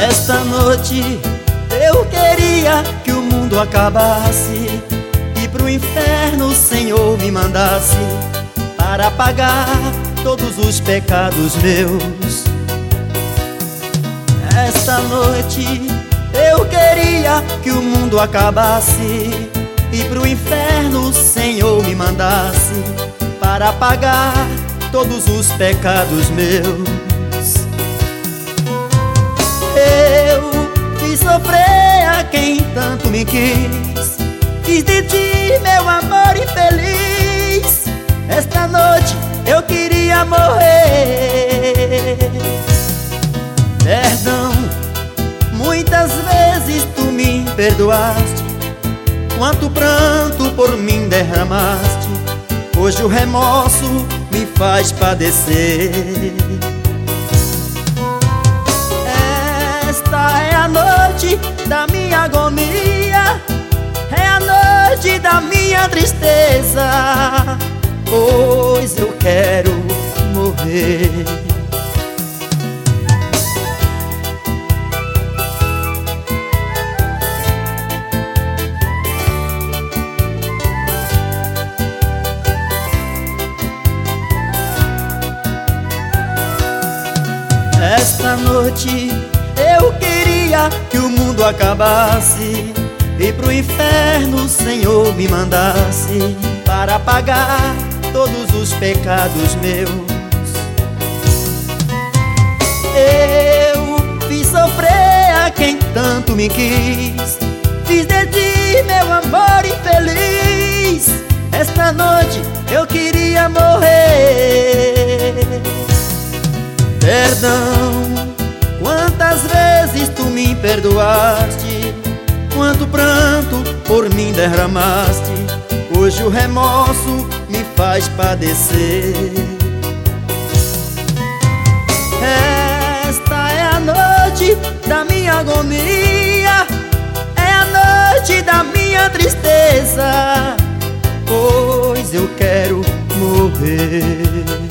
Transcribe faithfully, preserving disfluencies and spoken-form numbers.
Esta noite eu queria que o mundo acabasse e pro inferno o Senhor me mandasse para pagar todos os pecados meus. Esta noite eu queria que o mundo acabasse e pro inferno o Senhor me mandasse para pagar todos os pecados meus. Eu fiz sofrer a quem tanto me quis, fiz de ti meu amor infeliz. Esta noite eu queria morrer. Perdão, muitas vezes tu me perdoaste, quanto pranto por mim derramaste. Hoje o remorso me faz padecer. Esta é a noite da minha agonia, é a noite da minha tristeza, pois eu quero morrer. Esta noite eu queria que o mundo acabasse e pro inferno o Senhor me mandasse para pagar todos os pecados meus. Eu fiz sofrer a quem tanto me quis, fiz de ti meu amor infeliz. Esta noite eu queria morrer. Perdão, quantas vezes tu me perdoaste, quanto pranto por mim derramaste. Hoje o remorso me faz padecer. Esta é a noite da minha agonia, é a noite da minha tristeza, pois eu quero morrer.